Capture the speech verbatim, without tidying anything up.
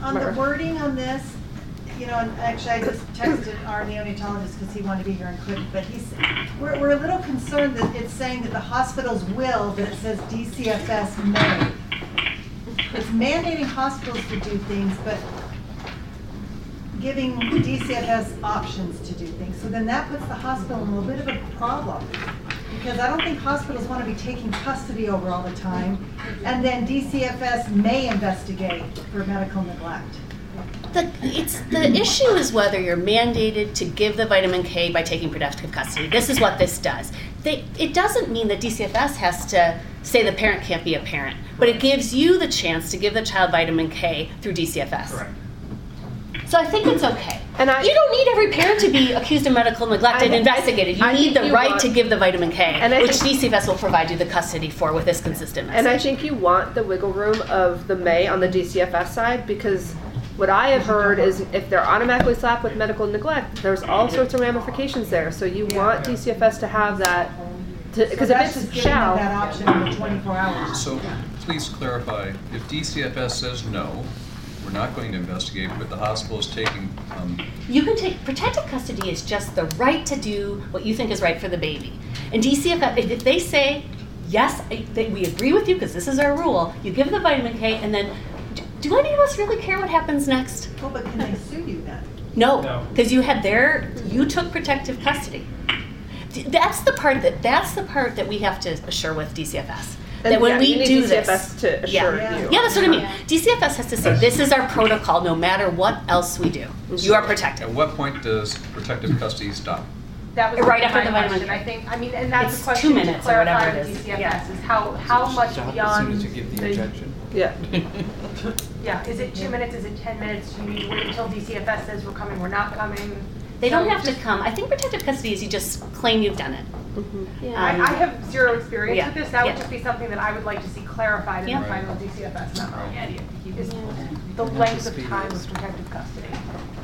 On the wording on this, you know, and actually I just texted our neonatologist because he wanted to be here and couldn't, but he's, we're, we're a little concerned that it's saying that the hospitals will, but it says D C F S may. It's mandating hospitals to do things, but giving D C F S options to do things. So then that puts the hospital in a little bit of a problem, because I don't think hospitals want to be taking custody over all the time, and then D C F S may investigate for medical neglect. The, it's, the issue is whether you're mandated to give the vitamin K by taking protective custody. This is what this does. They, it doesn't mean that D C F S has to say the parent can't be a parent, but it gives you the chance to give the child vitamin K through D C F S. Correct. So I think it's okay. And I, you don't need every parent to be accused of medical neglect I, and investigated. You I need the you right want, to give the vitamin K, and I which think, D C F S will provide you the custody for with this consistent message. And I think you want the wiggle room of the may on the D C F S side, because what I have heard is if they're automatically slapped with medical neglect, there's all sorts of ramifications there. So you want D C F S to have that, because so if that's it's just giving shall. them that option in the twenty-four hours. So please clarify, if D C F S says no, we're not going to investigate, but the hospital is taking... Um, you can take, protective custody is just the right to do what you think is right for the baby. And D C F S, if, if they say, yes, I, they, we agree with you because this is our rule, you give the vitamin K, and then, do, do any of us really care what happens next? Well, but can they sue you then? No, because you had their, you took protective custody. That's the part that, that's the part that we have to assure with D C F S. And that when yeah, we you need do D C F S this, to assure yeah. you. Yeah, that's what I mean. D C F S has to say, this is our protocol no matter what else we do. You are protected. At what point does protective custody stop? That was Right my after the vitamin question. K. I think, I mean, and that's It's a question two minutes to or clarify whatever it with is. D C F S Yeah. is how, how much Stop beyond. as soon as you get the injection. Yeah. Yeah, is it two minutes, is it ten minutes? Do you need to wait until D C F S says we're coming, we're not coming? They don't So have to just- come. I think protective custody is you just claim you've done it. Mm-hmm. I, I have zero experience Yeah. with this. That would Yeah. just be something that I would like to see clarified in Yeah. the final D C F S memo. Right. Is the length of time of protective custody.